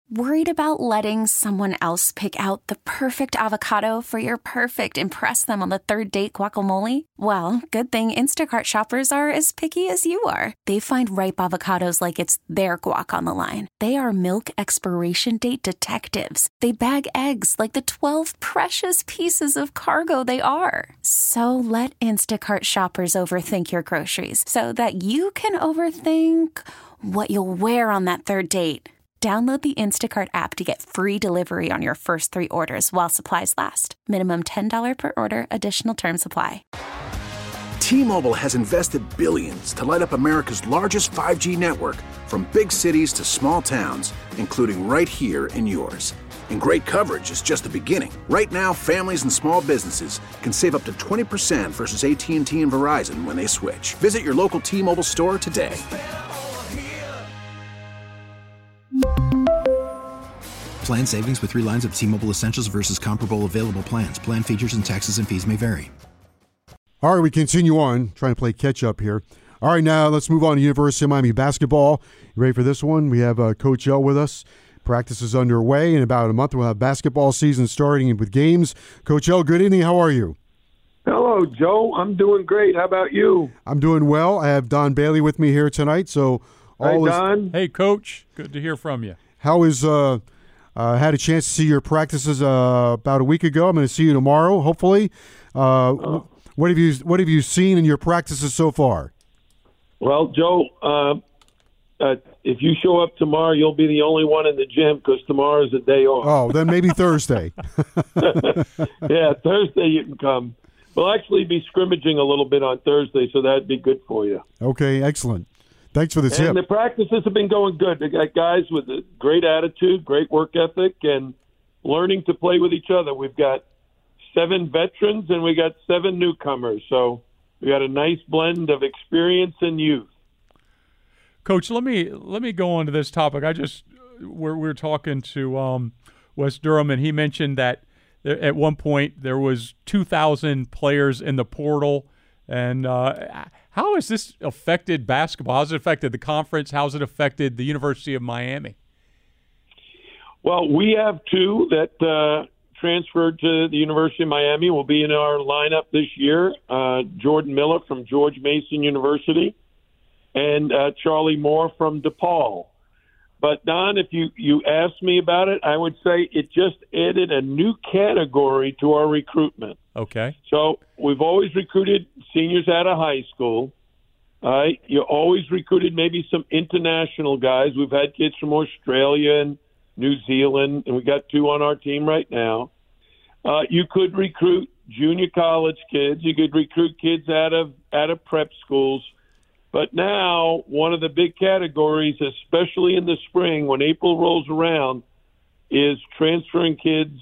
Worried about letting someone else pick out the perfect avocado for your perfect impress them on the third date guacamole? Well, good thing Instacart shoppers are as picky as you are. They find ripe avocados like it's their guac on the line. They are milk expiration date detectives. They bag eggs like the 12 precious pieces of cargo they are. So let Instacart shoppers overthink your groceries so that you can overthink what you'll wear on that third date. Download the Instacart app to get free delivery on your first 3 orders while supplies last. Minimum $10 per order. Additional terms apply. T-Mobile has invested billions to light up America's largest 5G network, from big cities to small towns, including right here in yours. And great coverage is just the beginning. Right now, families and small businesses can save up to 20% versus AT&T and Verizon when they switch. Visit your local T-Mobile store today. Plan savings with 3 lines of T-Mobile Essentials versus comparable available plans. Plan features and taxes and fees may vary. All right, we continue on, trying to play catch-up here. All right, now let's move on to University of Miami basketball. You ready for this one? We have Coach L with us. Practice is underway. In about a month, we'll have basketball season starting with games. Coach L, good evening. How are you? Hello, Joe. I'm doing great. How about you? I'm doing well. I have Don Bailey with me here tonight. So, Hi, Don. Hey, Coach. Good to hear from you. How is had a chance to see your practices about a week ago. I'm going to see you tomorrow, hopefully. What have you seen in your practices so far? Well, Joe, if you show up tomorrow, you'll be the only one in the gym because tomorrow is a day off. Oh, then maybe Thursday. Yeah, Thursday you can come. We'll actually be scrimmaging a little bit on Thursday, so that'd be good for you. Okay, excellent. Thanks for the tip. And the practices have been going good. They got guys with a great attitude, great work ethic, and learning to play with each other. We've got 7 veterans and we got 7 newcomers. So we got a nice blend of experience and youth. Coach, let me go on to this topic. We're talking to Wes Durham, and he mentioned that at one point there was 2,000 players in the portal. And how has this affected basketball? How's it affected the conference? How's it affected the University of Miami? Well, we have 2 that transferred to the University of Miami. Will be in our lineup this year. Jordan Miller from George Mason University and Charlie Moore from DePaul. But, Don, if you asked me about it, I would say it just added a new category to our recruitment. Okay. So we've always recruited seniors out of high school. You always recruited maybe some international guys. We've had kids from Australia and New Zealand, and we got 2 on our team right now. You could recruit junior college kids. You could recruit kids out of prep schools. But now one of the big categories, especially in the spring when April rolls around, is recruiting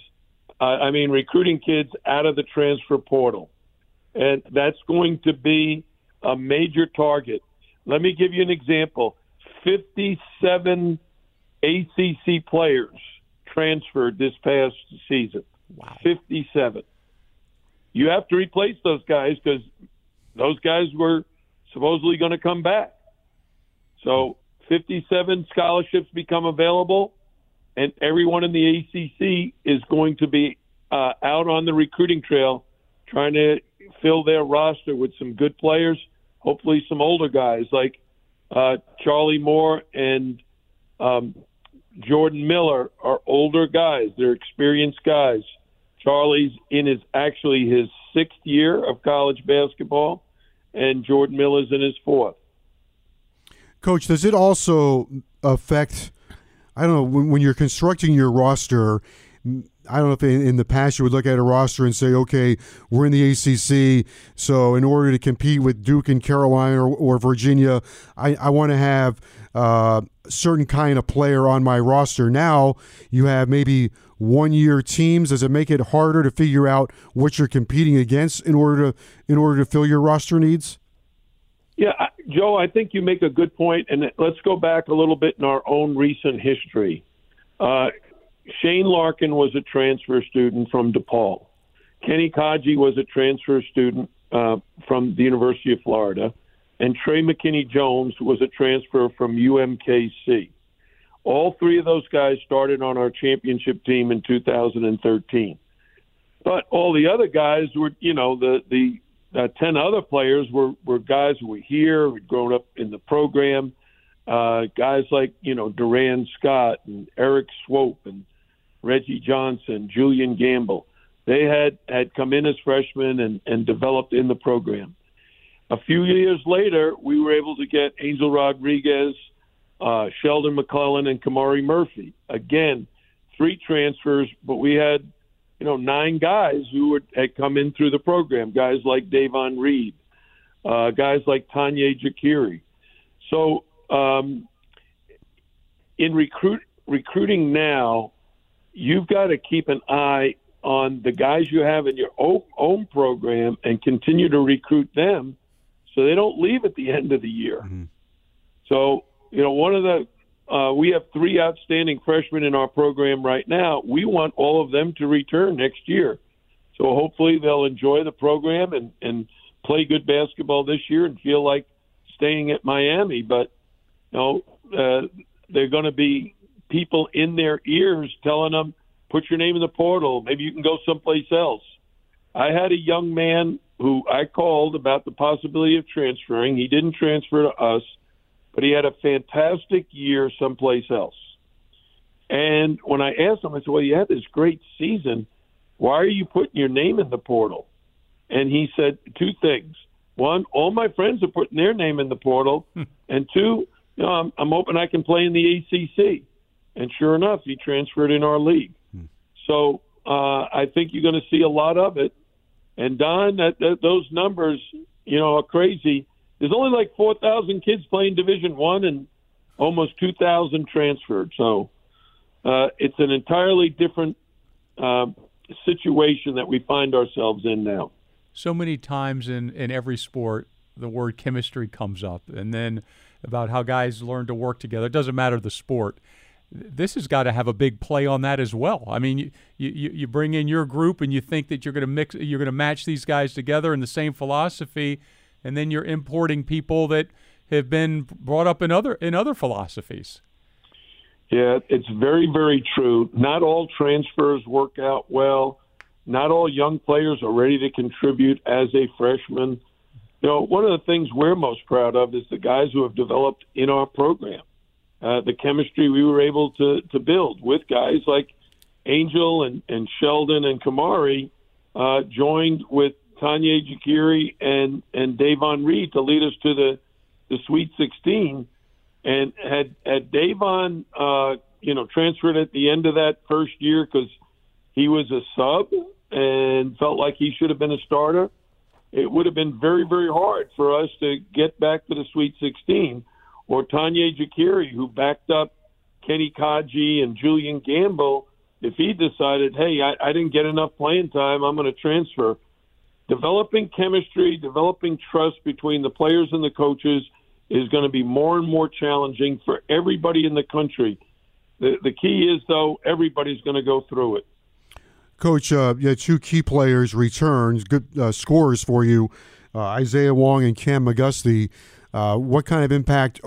kids out of the transfer portal. And that's going to be a major target. Let me give you an example. 57 ACC players transferred this past season. Wow. 57. You have to replace those guys because those guys were supposedly going to come back. So 57 scholarships become available, and everyone in the ACC is going to be out on the recruiting trail trying to fill their roster with some good players, hopefully some older guys like Charlie Moore and Jordan Miller are older guys. They're experienced guys. Charlie's in his 6th year of college basketball, and Jordan Miller's in his 4th. Coach, does it also affect, I don't know, when you're constructing your roster, I don't know if in the past you would look at a roster and say, okay, we're in the ACC, so in order to compete with Duke and Carolina or Virginia, I want to have a certain kind of player on my roster. Now you have maybe one-year teams. Does it make it harder to figure out what you're competing against in order to fill your roster needs? Yeah, Joe, I think you make a good point, and let's go back a little bit in our own recent history. Shane Larkin was a transfer student from DePaul. Kenny Kaji was a transfer student from the University of Florida, and Trey McKinney-Jones was a transfer from UMKC. All three of those guys started on our championship team in 2013. But all the other guys were, the 10 other players were guys who were here, who'd grown up in the program. Guys like, Duran Scott and Eric Swope and Reggie Johnson, Julian Gamble. They had come in as freshmen and developed in the program. A few years later, we were able to get Angel Rodriguez, Sheldon McClellan, and Kamari Murphy. Again, 3 transfers, but we had, 9 guys who had come in through the program, guys like Davon Reed, guys like Tanya Jakiri. So in recruiting now, you've got to keep an eye on the guys you have in your own program and continue to recruit them so they don't leave at the end of the year. Mm-hmm. So, we have 3 outstanding freshmen in our program right now. We want all of them to return next year. So hopefully they'll enjoy the program and play good basketball this year and feel like staying at Miami. But, they're going to be people in their ears telling them, put your name in the portal. Maybe you can go someplace else. I had a young man who I called about the possibility of transferring. He didn't transfer to us, but he had a fantastic year someplace else. And when I asked him, I said, well, you had this great season. Why are you putting your name in the portal? And he said 2 things. 1, all my friends are putting their name in the portal. And 2, I'm hoping I can play in the ACC. And sure enough, he transferred in our league. So I think you're going to see a lot of it. And, Don, those numbers, are crazy. There's only like 4,000 kids playing Division I and almost 2,000 transferred. So it's an entirely different situation that we find ourselves in now. So many times in every sport, the word chemistry comes up, and then about how guys learn to work together. It doesn't matter the sport. This has got to have a big play on that as well. I mean, you bring in your group and you think that you're going to match these guys together in the same philosophy, and then you're importing people that have been brought up in other philosophies. Yeah, it's very, very true. Not all transfers work out well. Not all young players are ready to contribute as a freshman. One of the things we're most proud of is the guys who have developed in our program. The chemistry we were able to build with guys like Angel and Sheldon and Kamari joined with Tanya Jakiri and Davon Reed to lead us to the Sweet 16. And had Davon, transferred at the end of that first year because he was a sub and felt like he should have been a starter, it would have been very, very hard for us to get back to the Sweet 16. Or Tanya Jakiri, who backed up Kenny Kaji and Julian Gamble, if he decided, hey, I didn't get enough playing time, I'm going to transfer. Developing chemistry, developing trust between the players and the coaches is going to be more and more challenging for everybody in the country. The key is, though, everybody's going to go through it. Coach, you had 2 key players returns, good scorers for you, Isaiah Wong and Cam McGusty. What kind of impact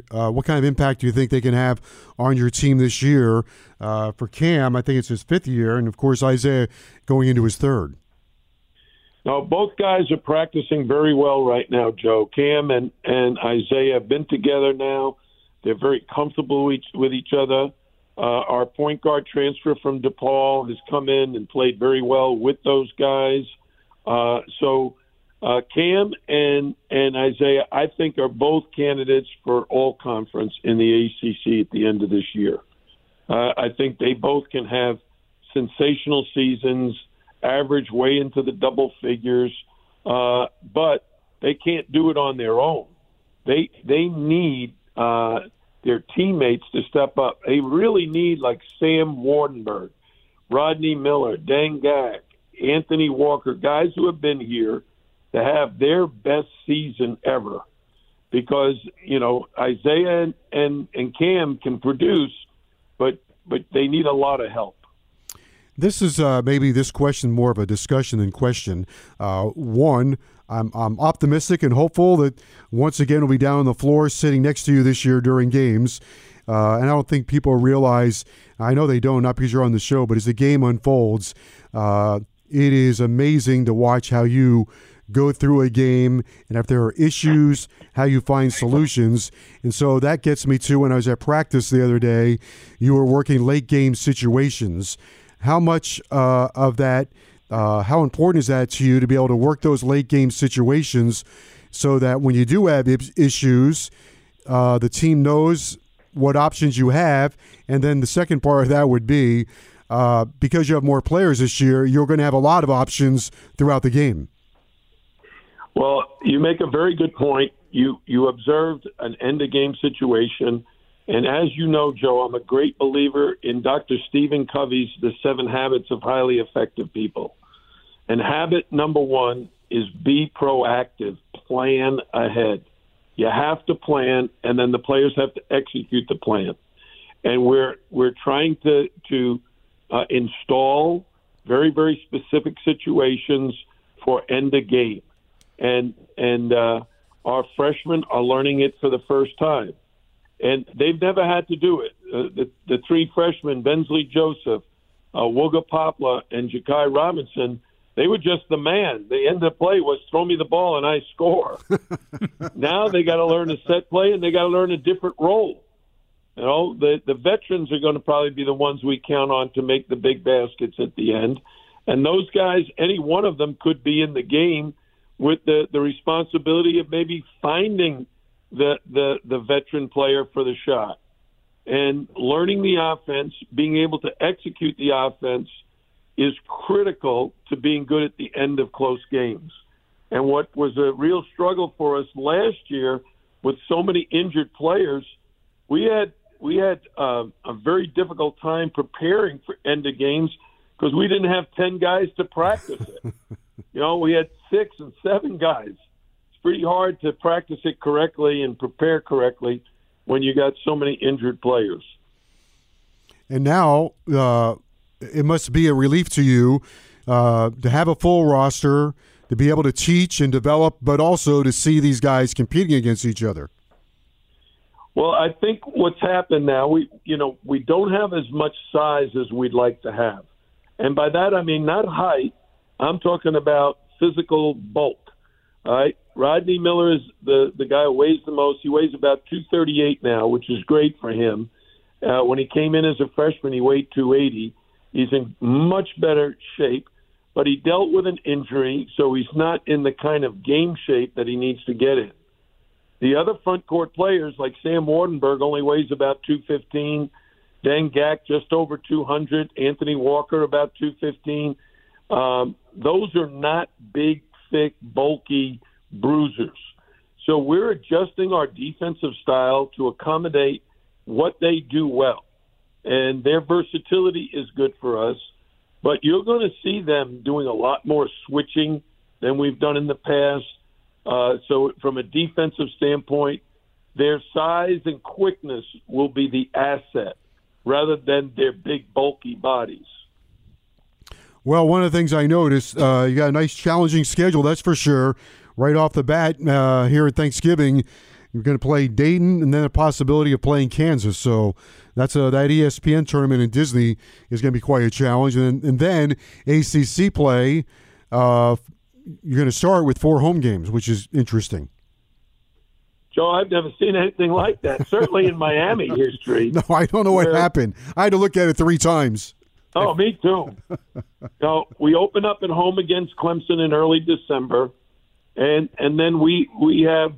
do you think they can have on your team this year? For Cam, I think it's his 5th year, and of course Isaiah going into his 3rd. Now, both guys are practicing very well right now, Joe. Cam and Isaiah have been together now. They're very comfortable with each other. Our point guard transfer from DePaul has come in and played very well with those guys. So Cam and Isaiah, I think, are both candidates for all-conference in the ACC at the end of this year. I think they both can have sensational seasons, average way into the double figures, but they can't do it on their own. They need their teammates to step up. They really need, like Sam Wardenberg, Rodney Miller, Dangak, Anthony Walker, guys who have been here, to have their best season ever, because Isaiah and Cam can produce, but they need a lot of help. This is maybe this question more of a discussion than question. One, I'm optimistic and hopeful that once again we'll be down on the floor sitting next to you this year during games. and I don't think people realize, I know they don't, not because you're on the show, but as the game unfolds, it is amazing to watch how you go through a game, and if there are issues, how you find solutions. And so that gets me to when I was at practice the other day, you were working late game situations. How much of that, how important is that to you to be able to work those late game situations so that when you do have issues, the team knows what options you have? And then the second part of that would be, because you have more players this year, you're going to have a lot of options throughout the game. Well, you make a very good point. You observed an end-of-game situation, and as you know, Joe, I'm a great believer in Dr. Stephen Covey's The 7 Habits of Highly Effective People. And habit number 1 is be proactive, plan ahead. You have to plan, and then the players have to execute the plan. And we're trying to install very, very specific situations for end-of-game. And our freshmen are learning it for the first time. And they've never had to do it. The 3 freshmen, Bensley Joseph, Wooga Poplar, and Ja'Kai Robinson, they were just the man. The end of the play was throw me the ball and I score. Now they got to learn a set play, and they got to learn a different role. You know, the veterans are going to probably be the ones we count on to make the big baskets at the end. And those guys, any one of them could be in the game with the responsibility of maybe finding the veteran player for the shot and learning the offense, being able to execute the offense is critical to being good at the end of close games. And what was a real struggle for us last year with so many injured players, we had a very difficult time preparing for end of games because we didn't have 10 guys to practice it. You know, we had 6 and 7 guys. It's pretty hard to practice it correctly and prepare correctly when you got so many injured players. And now it must be a relief to you to have a full roster, to be able to teach and develop, but also to see these guys competing against each other. Well, I think what's happened now, we don't have as much size as we'd like to have. And by that, I mean not height. I'm talking about physical bulk. All right. Rodney Miller is the guy who weighs the most. He weighs about 238 now, which is great for him. When he came in as a freshman, he weighed 280. He's in much better shape, but he dealt with an injury, so he's not in the kind of game shape that he needs to get in. The other front court players, like Sam Wardenberg, only weighs about 215. Dan Gack, just over 200. Anthony Walker, about 215. Those are not big, thick, bulky bruisers. So we're adjusting our defensive style to accommodate what they do well. And their versatility is good for us. But you're going to see them doing a lot more switching than we've done in the past. So from a defensive standpoint, their size and quickness will be the asset rather than their big, bulky bodies. Well, one of the things I noticed, you got a nice challenging schedule, that's for sure. Right off the bat here at Thanksgiving, you're going to play Dayton and then a possibility of playing Kansas. So that's that ESPN tournament in Disney is going to be quite a challenge. And then ACC play, you're going to start with 4 home games, which is interesting. Joe, I've never seen anything like that, certainly in Miami history. No, I don't know what happened. I had to look at it 3 times. Oh, me too. We open up at home against Clemson in early December, and then we have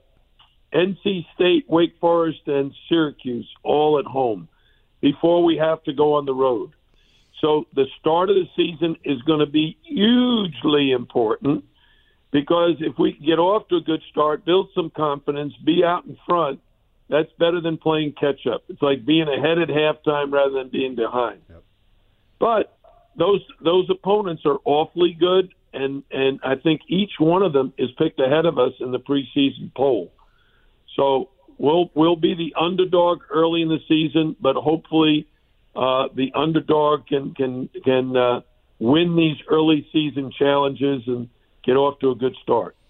NC State, Wake Forest, and Syracuse all at home before we have to go on the road. So the start of the season is going to be hugely important because if we can get off to a good start, build some confidence, be out in front, that's better than playing catch-up. It's like being ahead at halftime rather than being behind. Yep. But those opponents are awfully good, and I think each one of them is picked ahead of us in the preseason poll. So we'll be the underdog early in the season, but hopefully the underdog can win these early season challenges and get off to a good start.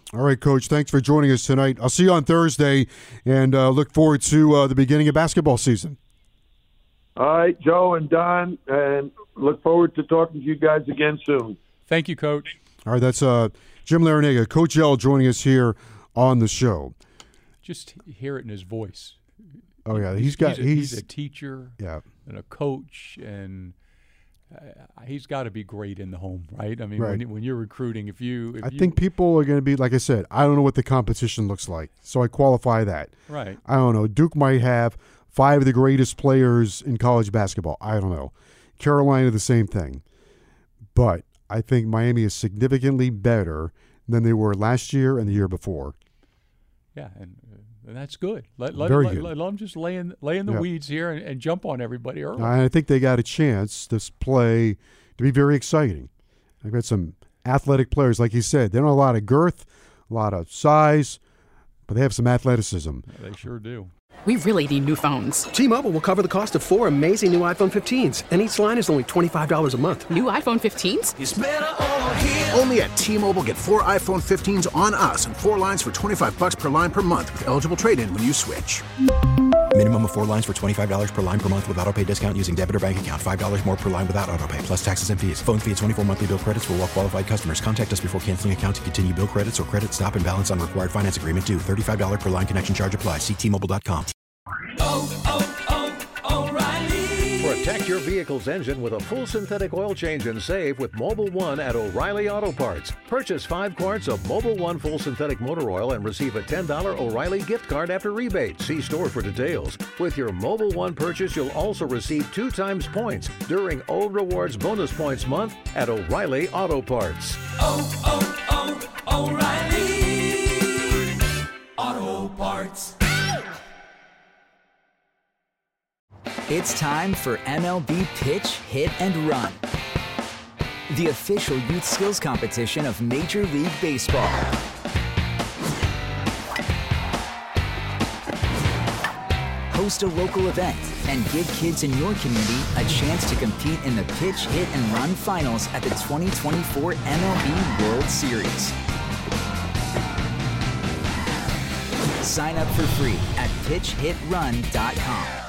All right, Coach. Thanks for joining us tonight. I'll see you on Thursday, and look forward to the beginning of basketball season. All right, Joe and Don, and look forward to talking to you guys again soon. Thank you, Coach. All right, that's Jim Larrañaga, Coach L, joining us here on the show. Just hear it in his voice. Oh yeah, he's a teacher, and a coach, and he's got to be great in the home, right? I mean, right. When you're recruiting, I think people are going to be, like I said, I don't know what the competition looks like, so I qualify that. Right. I don't know. Duke might have 5 of the greatest players in college basketball. I don't know. Carolina, the same thing. But I think Miami is significantly better than they were last year and the year before. Yeah, and that's good. Let them just lay in the weeds here and jump on everybody early. I think they got a chance this play to be very exciting. I've got some athletic players, like you said. They don't have a lot of girth, a lot of size, but they have some athleticism. Yeah, they sure do. We really need new phones. T-Mobile will cover the cost of 4 amazing new iPhone 15s, and each line is only $25 a month. New iPhone 15s? It's better over here. Only at T-Mobile, get 4 iPhone 15s on us and 4 lines for $25 per line per month with eligible trade-in when you switch. Minimum of 4 lines for $25 per line per month with autopay discount using debit or bank account. $5 more per line without autopay, plus taxes and fees. Phone fee at 24 monthly bill credits for well-qualified customers. Contact us before canceling account to continue bill credits or credit stop and balance on required finance agreement due. $35 per line connection charge applies. See T-Mobile.com. O'Reilly. Protect your vehicle's engine with a full synthetic oil change and save with Mobil 1 at O'Reilly Auto Parts. Purchase 5 quarts of Mobil 1 full synthetic motor oil and receive a $10 O'Reilly gift card after rebate. See store for details. With your Mobil 1 purchase, you'll also receive 2 times points during O Rewards Bonus Points Month at O'Reilly Auto Parts. O'Reilly Auto Parts. It's time for MLB Pitch, Hit, and Run, the official youth skills competition of Major League Baseball. Host a local event and give kids in your community a chance to compete in the Pitch, Hit, and Run finals at the 2024 MLB World Series. Sign up for free at pitchhitrun.com.